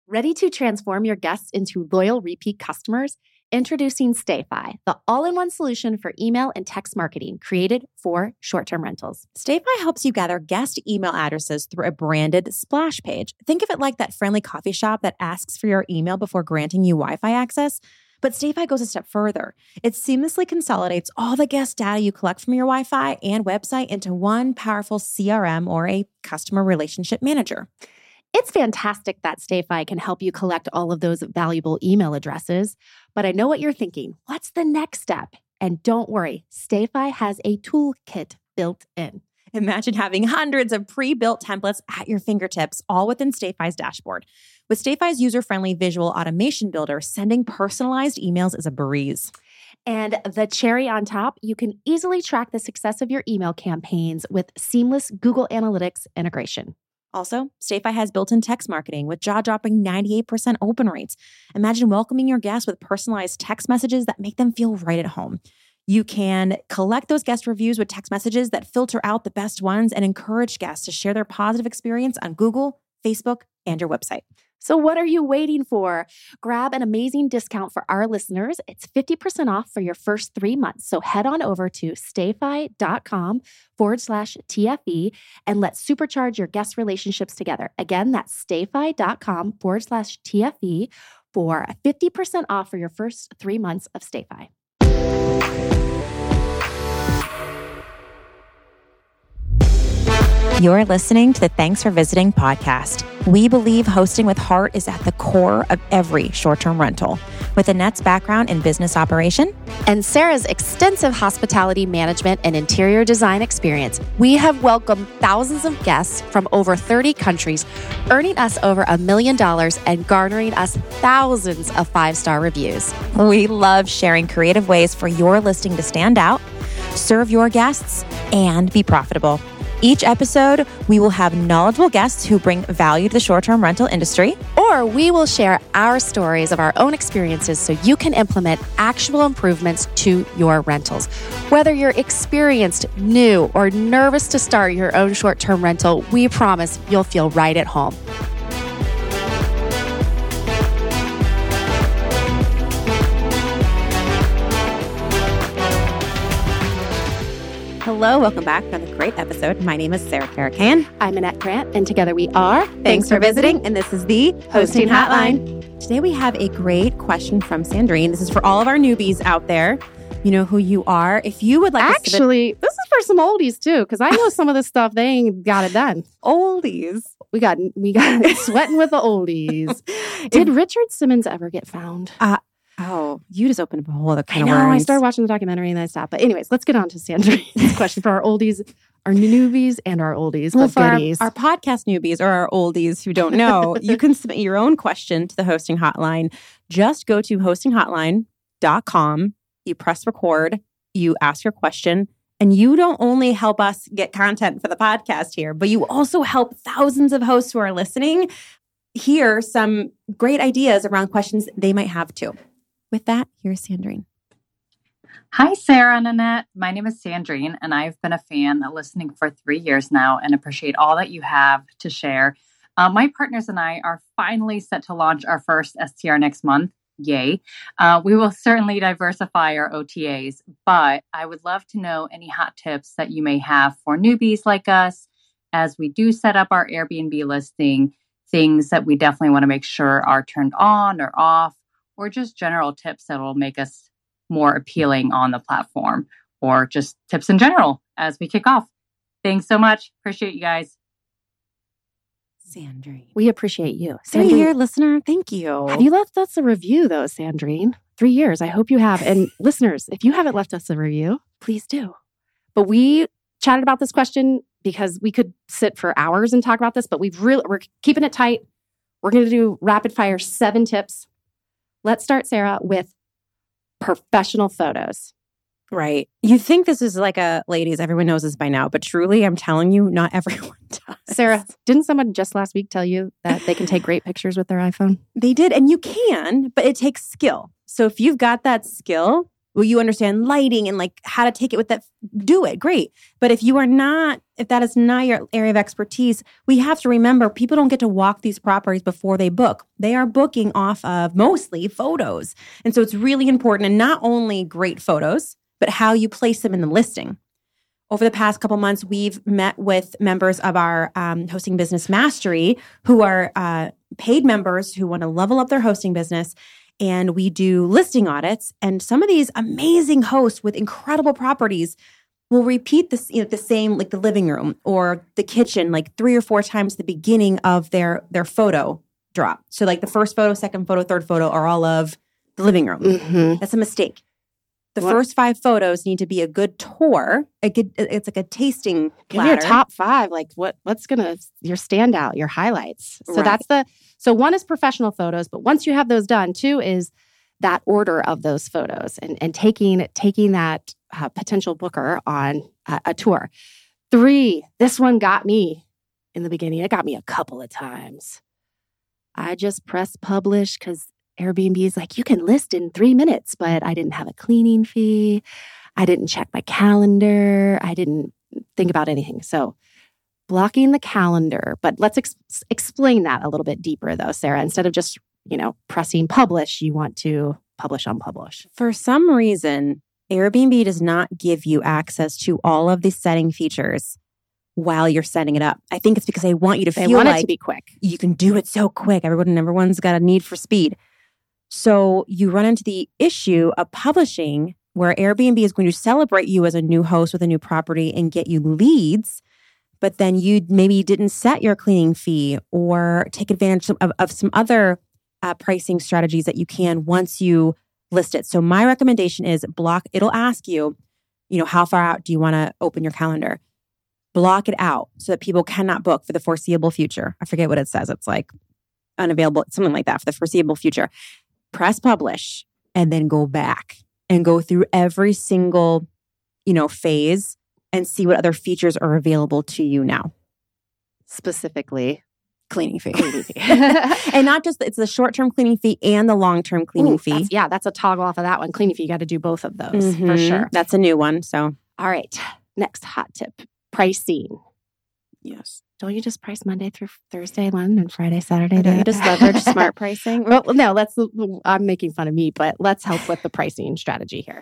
Ready to transform your guests into loyal repeat customers? Introducing StayFi, the all-in-one solution for email and text marketing created for short-term rentals. StayFi helps you gather guest email addresses through a branded splash page. Think of it like that friendly coffee shop that asks for your email before granting you Wi-Fi access. But StayFi goes a step further. It seamlessly consolidates all the guest data you collect from your Wi-Fi and website into one powerful CRM or a customer relationship manager. It's fantastic that StayFi can help you collect all of those valuable email addresses, but I know what you're thinking. What's the next step? And don't worry, StayFi has a toolkit built in. Imagine having hundreds of pre-built templates at your fingertips, all within StayFi's dashboard. With StayFi's user-friendly visual automation builder, sending personalized emails is a breeze. And the cherry on top, you can easily track the success of your email campaigns with seamless Google Analytics integration. Also, StayFi has built-in text marketing with jaw-dropping 98% open rates. Imagine welcoming your guests with personalized text messages that make them feel right at home. You can collect those guest reviews with text messages that filter out the best ones and encourage guests to share their positive experience on Google, Facebook, and your website. So what are you waiting for? Grab an amazing discount for our listeners. It's 50% off for your first 3 months. So head on over to stayfi.com/TFE and let's supercharge your guest relationships together. Again, that's stayfi.com/TFE for 50% off for your first 3 months of StayFi. You're listening to the Thanks for Visiting podcast. We believe hosting with heart is at the core of every short-term rental. With Annette's background in business operation and Sarah's extensive hospitality management and interior design experience, we have welcomed thousands of guests from over 30 countries, earning us over $1 million and garnering us thousands of 5-star reviews. We love sharing creative ways for your listing to stand out, serve your guests, and be profitable. Each episode, we will have knowledgeable guests who bring value to the short-term rental industry. Or we will share our stories of our own experiences so you can implement actual improvements to your rentals. Whether you're experienced, new, or nervous to start your own short-term rental, we promise you'll feel right at home. Hello, welcome back to another great episode. My name is Sarah Caracan. I'm Annette Grant, and together we are Thanks for Visiting, and this is the Hosting Hotline. Today we have a great question from Sandrine. This is for all of our newbies out there. You know who you are. If you would like Actually, this is for some oldies too, because I know some of this stuff, they ain't got it done. Oldies. We got sweating with the oldies. Did Richard Simmons ever get found? Oh, you just opened up a whole other kind of words. I started watching the documentary and then I stopped. But anyways, let's get on to Sandrine's question for our oldies, our newbies, and our oldies. Well, for our podcast newbies or our oldies who don't know, you can submit your own question to the hosting hotline. Just go to hostinghotline.com. You press record. You ask your question. And you don't only help us get content for the podcast here, but you also help thousands of hosts who are listening hear some great ideas around questions they might have too. With that, here's Sandrine. Hi, Sarah and Annette. My name is Sandrine, and I've been a fan listening for 3 years now and appreciate all that you have to share. My partners and I are finally set to launch our first STR next month. Yay. We will certainly diversify our OTAs, but I would love to know any hot tips that you may have for newbies like us as we do set up our Airbnb listing, things that we definitely want to make sure are turned on or off, or just general tips that will make us more appealing on the platform, or just tips in general as we kick off. Thanks so much. Appreciate you guys. Sandrine. We appreciate you. Sandrine, 3 year listener, thank you. Have you left us a review though, Sandrine? 3 years. I hope you have. And listeners, if you haven't left us a review, please do. But we chatted about this question because we could sit for hours and talk about this, but we're keeping it tight. We're going to do rapid fire 7 tips. Let's start, Sarah, with professional photos. Right. You think this is like ladies, everyone knows this by now, but truly, I'm telling you, not everyone does. Sarah, didn't someone just last week tell you that they can take great pictures with their iPhone? They did, and you can, but it takes skill. So if you've got that skill, well, you understand lighting and like how to take it with that, do it. Great. But if that is not your area of expertise, we have to remember people don't get to walk these properties before they book. They are booking off of mostly photos. And so it's really important, and not only great photos, but how you place them in the listing. Over the past couple months, we've met with members of our Hosting Business Mastery who are paid members who want to level up their hosting business. And we do listing audits. And some of these amazing hosts with incredible properties will repeat this, the same, like the living room or the kitchen, like 3 or 4 times the beginning of their photo drop. So like the first photo, second photo, third photo are all of the living room. Mm-hmm. That's a mistake. The first 5 photos need to be a good tour. It's like a tasting platter. Give your top 5, like what's your standout, your highlights. So Right. So 1 is professional photos, but once you have those done, 2 is that order of those photos and taking that potential booker on a tour. 3, this one got me in the beginning. It got me a couple of times. I just pressed publish because Airbnb is like, you can list in 3 minutes, but I didn't have a cleaning fee. I didn't check my calendar. I didn't think about anything. So blocking the calendar, but let's explain that a little bit deeper though, Sarah. Instead of just, pressing publish, you want to publish on publish. For some reason, Airbnb does not give you access to all of the setting features while you're setting it up. I think it's because they want you to feel want like it to be quick. You can do it so quick. Everyone's got a need for speed. So you run into the issue of publishing where Airbnb is going to celebrate you as a new host with a new property and get you leads, but then you maybe didn't set your cleaning fee or take advantage of some other pricing strategies that you can once you list it. So my recommendation is block. It'll ask you, how far out do you want to open your calendar? Block it out so that people cannot book for the foreseeable future. I forget what it says. It's like unavailable, something like that, for the foreseeable future. Press publish and then go back and go through every single, phase and see what other features are available to you now. Specifically, cleaning fee. And not just, it's the short-term cleaning fee and the long-term cleaning fee. That's a toggle off of that one. Cleaning fee, you got to do both of those for sure. That's a new one. So, all right. Next hot tip, pricing. Yes. Don't you just price Monday through Thursday one and Friday, Saturday? Don't you just leverage smart pricing? Well, no, I'm making fun of me, but let's help with the pricing strategy here.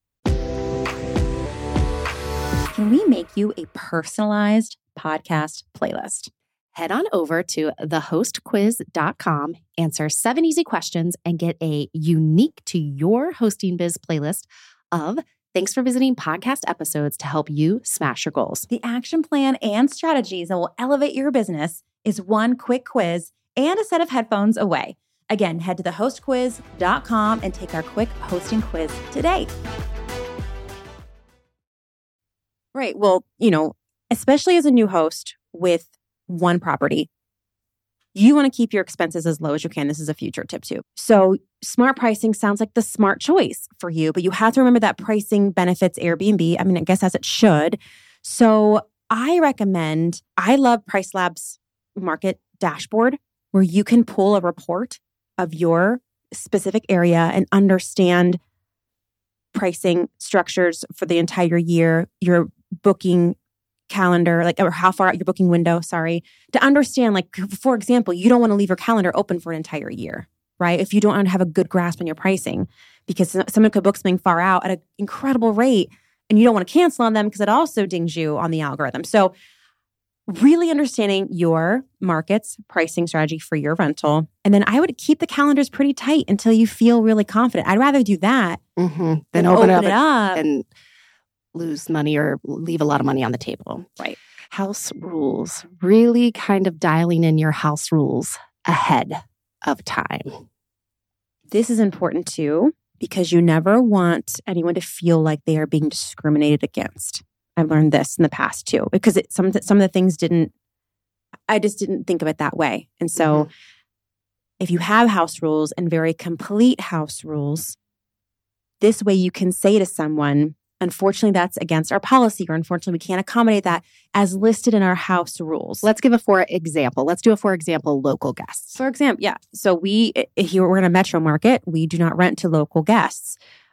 Can we make you a personalized podcast playlist? Head on over to thehostquiz.com, answer 7 easy questions, and get a unique to your hosting biz playlist of thanks for visiting podcast episodes to help you smash your goals. The action plan and strategies that will elevate your business is one quick quiz and a set of headphones away. Again, head to thehostquiz.com and take our quick hosting quiz today. Right. Well, especially as a new host with one property, you want to keep your expenses as low as you can. This is a future tip too. So smart pricing sounds like the smart choice for you, but you have to remember that pricing benefits Airbnb. I guess as it should. So I love PriceLab's market dashboard where you can pull a report of your specific area and understand pricing structures for the entire year, your booking calendar, or how far out your booking window, to understand, for example, you don't want to leave your calendar open for an entire year, right? If you don't have a good grasp on your pricing, because someone could book something far out at an incredible rate and you don't want to cancel on them because it also dings you on the algorithm. So really understanding your market's pricing strategy for your rental. And then I would keep the calendars pretty tight until you feel really confident. I'd rather do that than open it up and lose money or leave a lot of money on the table. Right. House rules, really kind of dialing in your house rules ahead of time. This is important too, because you never want anyone to feel like they are being discriminated against. I've learned this in the past too, because some of the things I just didn't think of it that way. And so if you have house rules and very complete house rules, this way you can say to someone, unfortunately, that's against our policy, or unfortunately, we can't accommodate that as listed in our house rules. Let's give a for example. Let's do a for example, local guests. For example, yeah. So we're in a metro market. We do not rent to local guests.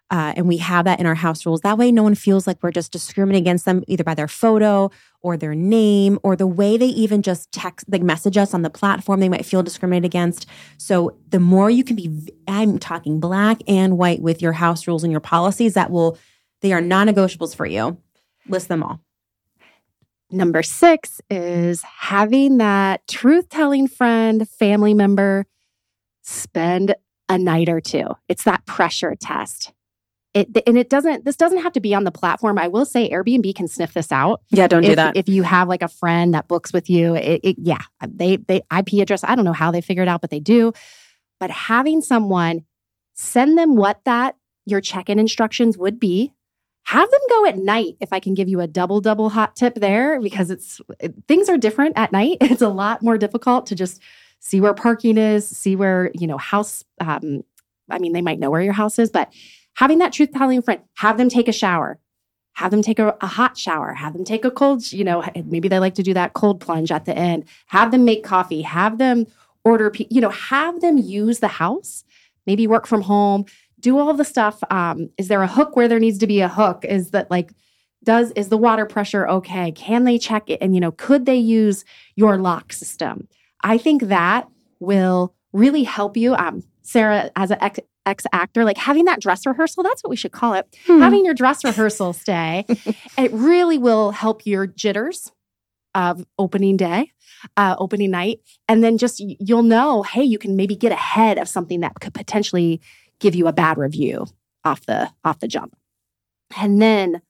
And we have that in our house rules. That way, no one feels like we're just discriminating against them either by their photo or their name or the way they even just message us on the platform. They might feel discriminated against. So the more you can be, I'm talking black and white with your house rules and your policies, they are non-negotiables for you. List them all. Number 6 is having that truth-telling friend, family member spend a night or two. It's that pressure test. This doesn't have to be on the platform. I will say Airbnb can sniff this out. Yeah, don't do that. If you have like a friend that books with you, they IP address, I don't know how they figure it out, but they do. But having someone send them what your check-in instructions would be, have them go at night. If I can give you a double hot tip there, because things are different at night. It's a lot more difficult to just see where parking is, see where, house, they might know where your house is, but having that truth-telling friend, have them take a shower, have them take a hot shower, have them take a cold, maybe they like to do that cold plunge at the end, have them make coffee, have them order, have them use the house, maybe work from home, do all the stuff. Is there a hook where there needs to be a hook? Is that is the water pressure okay? Can they check it? And, could they use your lock system? I think that will really help you. Sarah, as an ex-actor, having that dress rehearsal, that's what we should call it. Having your dress rehearsal stay, it really will help your jitters of opening night. And then just, you'll know, hey, you can maybe get ahead of something that could potentially give you a bad review off the jump. And then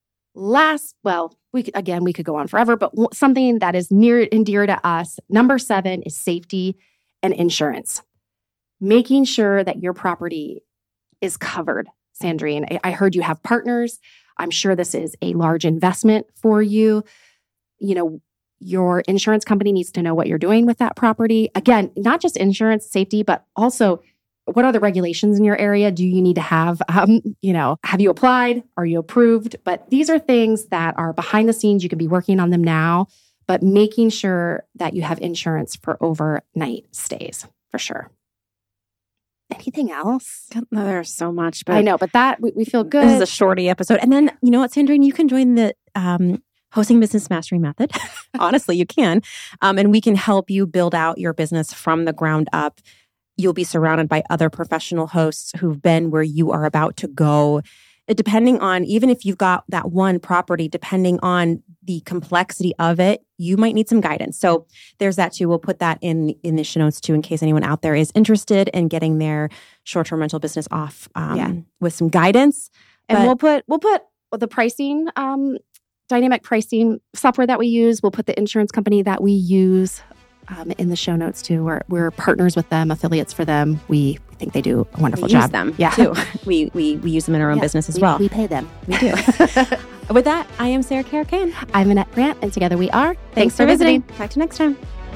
we could go on forever, but something that is near and dear to us, number 7 is safety and insurance. Making sure that your property is covered. Sandrine, I heard you have partners. I'm sure this is a large investment for you. Your insurance company needs to know what you're doing with that property. Again, not just insurance, safety, but also what are the regulations in your area? Do you need to have, have you applied? Are you approved? But these are things that are behind the scenes. You can be working on them now, but making sure that you have insurance for overnight stays for sure. Anything else? No, there's so much. But I know, but that we feel good. This is a shorty episode. And then, you know what, Sandrine, you can join the Hosting Business Mastery Method. Honestly, you can. And we can help you build out your business from the ground up. You'll be surrounded by other professional hosts who've been where you are about to go. Depending on, even if you've got that one property, depending on the complexity of it, you might need some guidance. So there's that too. We'll put that in the show notes too, in case anyone out there is interested in getting their short-term rental business off with some guidance. And we'll put the pricing, dynamic pricing software that we use. We'll put the insurance company that we use in the show notes too. We're partners with them, affiliates for them. We think they do a wonderful job. Use them too. We use them in our own business as well. We pay them. We do. With that, I am Sarah Karakan. I'm Annette Brandt, and together we are. Thanks for visiting. Talk to you next time.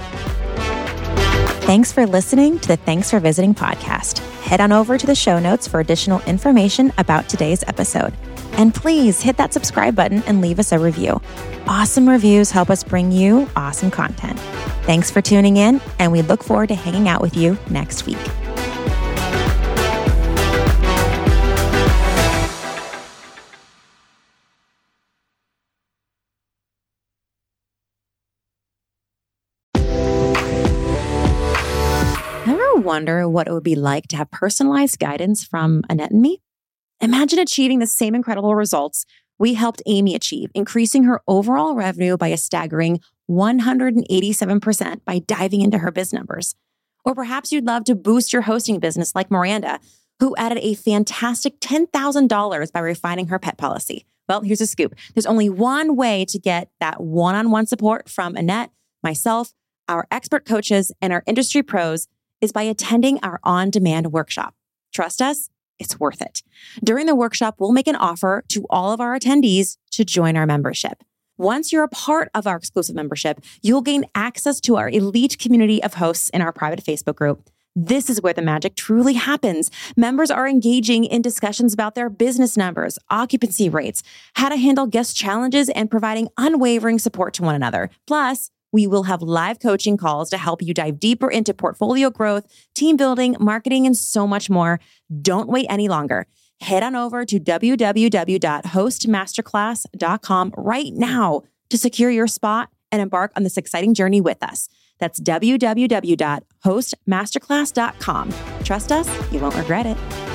Thanks for listening to the Thanks for Visiting podcast. Head on over to the show notes for additional information about today's episode. And please hit that subscribe button and leave us a review. Awesome reviews help us bring you awesome content. Thanks for tuning in, and we look forward to hanging out with you next week. Ever wonder what it would be like to have personalized guidance from Annette and me? Imagine achieving the same incredible results we helped Amy achieve, increasing her overall revenue by a staggering 187% by diving into her biz numbers. Or perhaps you'd love to boost your hosting business like Miranda, who added a fantastic $10,000 by refining her pet policy. Well, here's a scoop. There's only one way to get that one-on-one support from Annette, myself, our expert coaches, and our industry pros is by attending our on-demand workshop. Trust us, it's worth it. During the workshop, we'll make an offer to all of our attendees to join our membership. Once you're a part of our exclusive membership, you'll gain access to our elite community of hosts in our private Facebook group. This is where the magic truly happens. Members are engaging in discussions about their business numbers, occupancy rates, how to handle guest challenges, and providing unwavering support to one another. Plus, we will have live coaching calls to help you dive deeper into portfolio growth, team building, marketing, and so much more. Don't wait any longer. head on over to www.hostmasterclass.com right now to secure your spot and embark on this exciting journey with us. That's www.hostmasterclass.com. Trust us, you won't regret it.